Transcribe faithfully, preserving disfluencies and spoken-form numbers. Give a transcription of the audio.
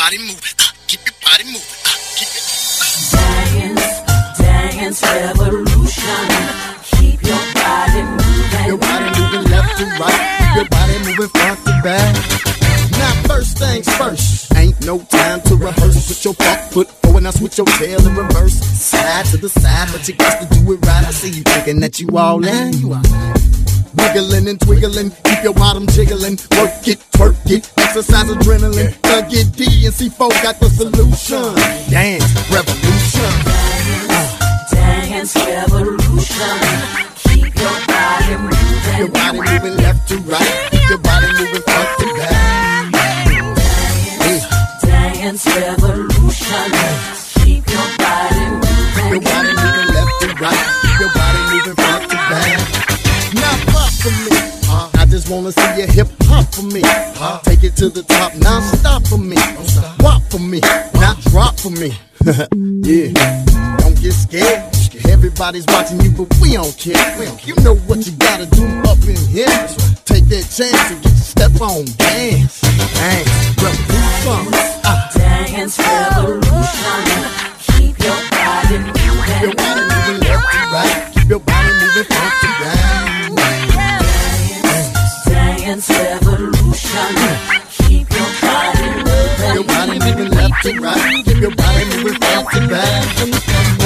body moving. Uh, keep your body moving. Uh, keep it. Dance, dance revolution. Keep your body moving. Your body moving left to right. Keep your body moving front to back. Now first things first, ain't no time to rehearse. Put your back foot forward, now switch your tail in reverse. Side to the side, but you got to do it right. I see you thinking that you all in, you all right. Wiggling and twiggling, keep your bottom jiggling. Work it, twerk it, exercise adrenaline. Thug it, D and C four got the solution. Dance revolution. Dance, dance revolution. Keep your body moving. Your body moving left to right. Keep your body moving front to back. Dance revolution. Keep your body moving. Your body moving left to right. Keep your body moving front to back. Now pop for me. Uh, I just wanna see your hip hop for me. Uh, take it to the top. Now stop for me. Walk for me. Now drop for me. Yeah. Don't get scared. Everybody's watching you, but we don't care. You know what you gotta do up in here. Take that chance and get your step on. Dance. Dance. Revolution. Uh. Dance revolution. Keep your body moving. Your body moving left to right. Keep your body moving front to back. Dance revolution. Keep your body moving. Your body moving left to right. Keep your body moving front to back.